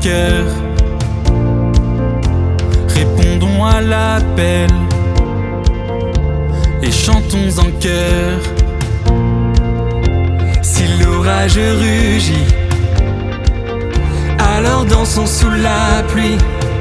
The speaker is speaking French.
cœur. Répondons à l'appel et chantons en chœur. Si l'orage rugit, alors dansons sous la pluie.